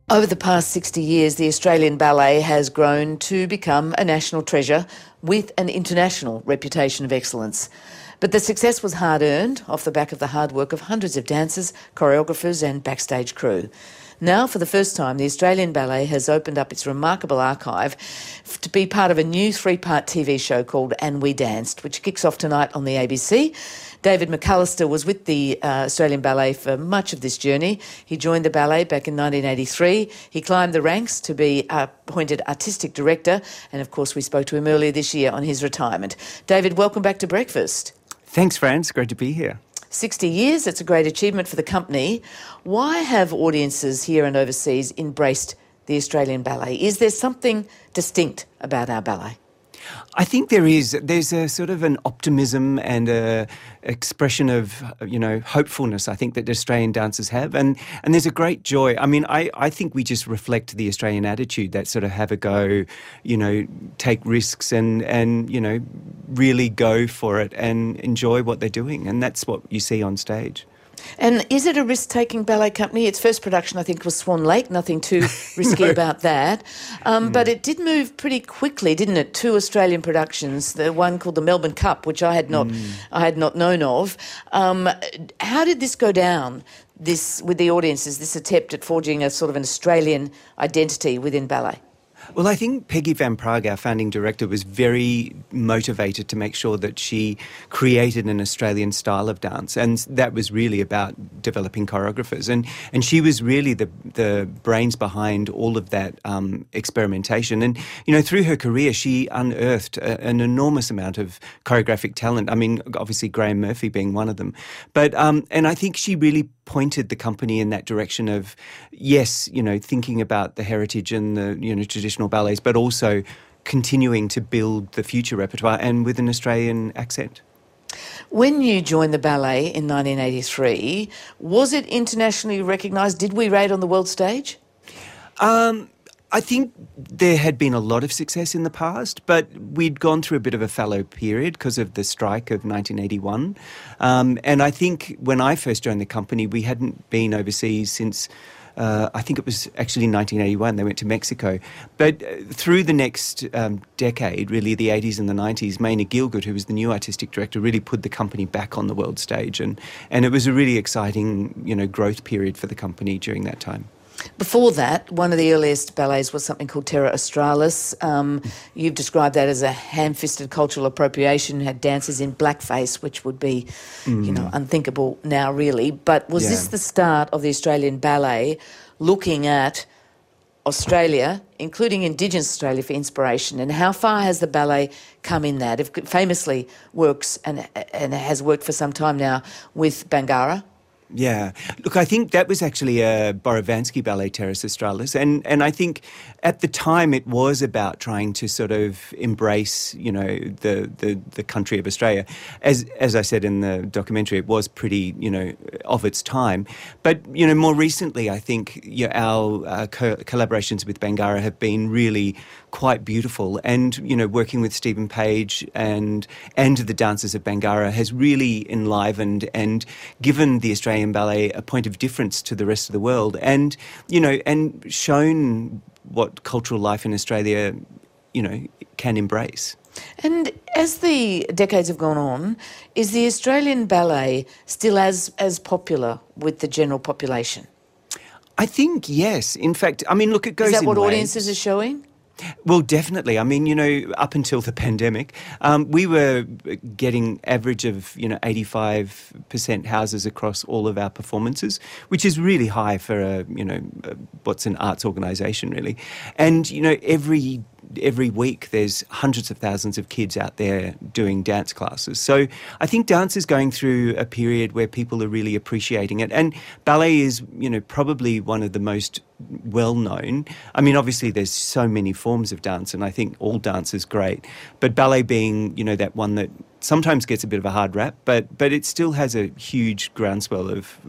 Over the past 60 years, the Australian Ballet has grown to become a national treasure with an international reputation of excellence. But the success was hard-earned off the back of the hard work of hundreds of dancers, choreographers and backstage crew. Now, for the first time, the Australian Ballet has opened up its remarkable archive to be part of a new 3-part TV show called And We Danced, which kicks off tonight on the ABC. David McAllister was with the Australian Ballet for much of this journey. He joined the ballet back in 1983. He climbed the ranks to be appointed artistic director, and of course we spoke to him earlier this year on his retirement. David, welcome back to Breakfast. Thanks, Fran. It's great to be here. 60 years, it's a great achievement for the company. Why have audiences here and overseas embraced the Australian Ballet? Is there something distinct about our ballet? I think there is. There's a sort of an optimism and a expression of, hopefulness, I think, that Australian dancers have. And there's a great joy. I mean, I think we just reflect the Australian attitude, that sort of have a go, take risks and really go for it and enjoy what they're doing. And that's what you see on stage. And is it a risk-taking ballet company? Its first production, I think, was Swan Lake. Nothing too risky about that. But it did move pretty quickly, didn't it? 2 Australian productions, the one called the Melbourne Cup, which I had not known of. How did this go down, this with the audiences, this attempt at forging a sort of an Australian identity within ballet? Well, I think Peggy Van Praag, our founding director, was very motivated to make sure that she created an Australian style of dance, and that was really about developing choreographers. And she was really the brains behind all of that experimentation. And, through her career, she unearthed an enormous amount of choreographic talent. I mean, obviously Graham Murphy being one of them. But and I think she really pointed the company in that direction of, yes, thinking about the heritage and the, traditional ballets, but also continuing to build the future repertoire and with an Australian accent. When you joined the ballet in 1983, was it internationally recognised? Did we rate on the world stage? I think there had been a lot of success in the past, but we'd gone through a bit of a fallow period because of the strike of 1981. And I think when I first joined the company, we hadn't been overseas since, I think it was actually 1981. They went to Mexico. But through the next decade, really the 80s and the 90s, Maynard Gielgud, who was the new artistic director, really put the company back on the world stage. And it was a really exciting, growth period for the company during that time. Before that, one of the earliest ballets was something called Terra Australis. You've described that as a ham-fisted cultural appropriation, had dancers in blackface, which would be, unthinkable now, really. But was this the start of the Australian Ballet looking at Australia, including Indigenous Australia, for inspiration? And how far has the ballet come in that? It famously works and has worked for some time now with Bangarra. Yeah. Look, I think that was actually a Borovansky ballet, Terra Australis. And I think at the time it was about trying to sort of embrace, the country of Australia. As I said in the documentary, it was pretty, of its time. But, more recently, I think our collaborations with Bangarra have been really quite beautiful. And, working with Stephen Page and the dancers of Bangarra has really enlivened and given the Australian Ballet a point of difference to the rest of the world, and and shown what cultural life in Australia can embrace. And as the decades have gone on, is the Australian Ballet still as popular with the general population? I think yes. In fact, look, it goes in waves. Is that what audiences are showing? Well, definitely. Up until the pandemic, we were getting average of, 85% houses across all of our performances, which is really high for what's an arts organisation, really. And, every week there's hundreds of thousands of kids out there doing dance classes. So I think dance is going through a period where people are really appreciating it. And ballet is, probably one of the most well-known. Obviously there's so many forms of dance, and I think all dance is great. But ballet being, that one that sometimes gets a bit of a hard rap, but it still has a huge groundswell of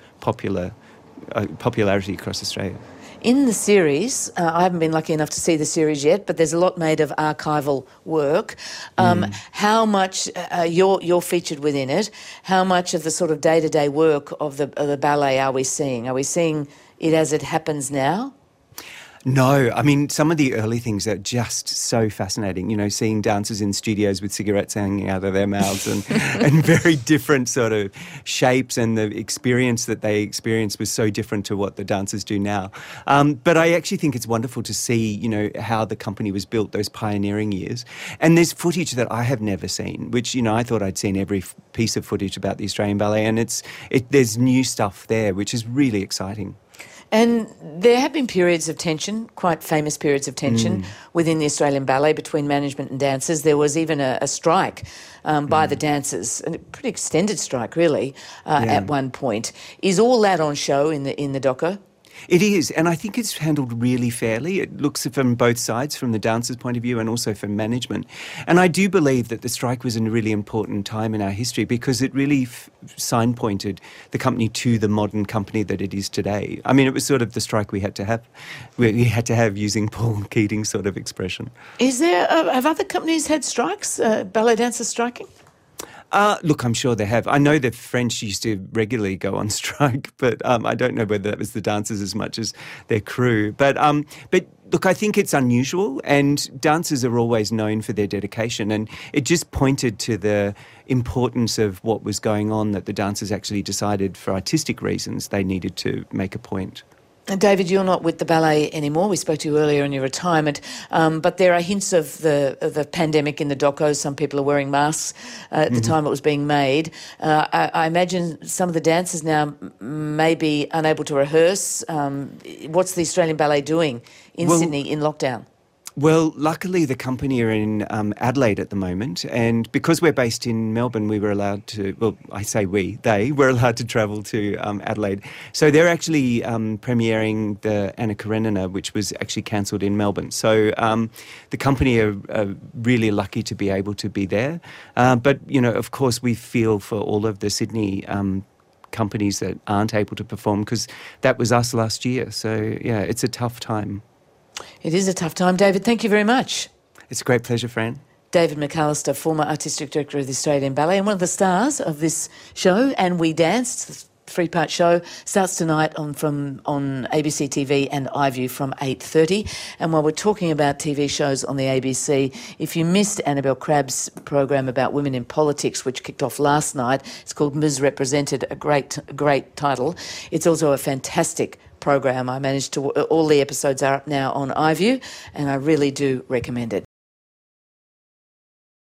popularity across Australia. In the series, I haven't been lucky enough to see the series yet, but there's a lot made of archival work. How much you're featured within it? How much of the sort of day-to-day work of the ballet are we seeing? Are we seeing it as it happens now? No, I mean, some of the early things are just so fascinating, you know, seeing dancers in studios with cigarettes hanging out of their mouths and, and very different sort of shapes, and the experience that they experienced was so different to what the dancers do now. But I actually think it's wonderful to see, you know, how the company was built, those pioneering years. And there's footage that I have never seen, which, you know, I thought I'd seen every piece of footage about the Australian Ballet, and there's new stuff there, which is really exciting. And there have been periods of tension, quite famous periods of tension within the Australian Ballet between management and dancers. There was even a strike by the dancers, a pretty extended strike really, at one point. Is all that on show in the doco? It is, and I think it's handled really fairly. It looks from both sides, from the dancers' point of view and also from management. And I do believe that the strike was a really important time in our history because it really signpointed the company to the modern company that it is today. I mean, it was sort of the strike we had to have. We had to have, using Paul Keating's sort of expression. Is there, have other companies had strikes, ballet dancers striking? Look, I'm sure they have. I know the French used to regularly go on strike, but I don't know whether that was the dancers as much as their crew. But look, I think it's unusual, and dancers are always known for their dedication, and it just pointed to the importance of what was going on, that the dancers actually decided for artistic reasons they needed to make a point. And David, you're not with the ballet anymore. We spoke to you earlier in your retirement, but there are hints of the pandemic in the docos. Some people are wearing masks at the time it was being made. I imagine some of the dancers now may be unable to rehearse. What's the Australian Ballet doing in Sydney in lockdown? Well, luckily the company are in Adelaide at the moment, and because we're based in Melbourne, we were allowed to, well, I say they were allowed to travel to Adelaide. So they're actually premiering the Anna Karenina, which was actually cancelled in Melbourne. So the company are really lucky to be able to be there. But, you know, of course, we feel for all of the Sydney companies that aren't able to perform, because that was us last year. So, yeah, it's a tough time. It is a tough time. David, thank you very much. It's a great pleasure, Fran. David McAllister, former Artistic Director of the Australian Ballet and one of the stars of this show, And We Danced. The three-part show starts tonight on ABC TV and iView from 8:30. And while we're talking about TV shows on the ABC, if you missed Annabelle Crabb's program about women in politics, which kicked off last night, it's called Ms. Represented, a great title. It's also a fantastic program. I managed to, all the episodes are up now on iView, and I really do recommend it.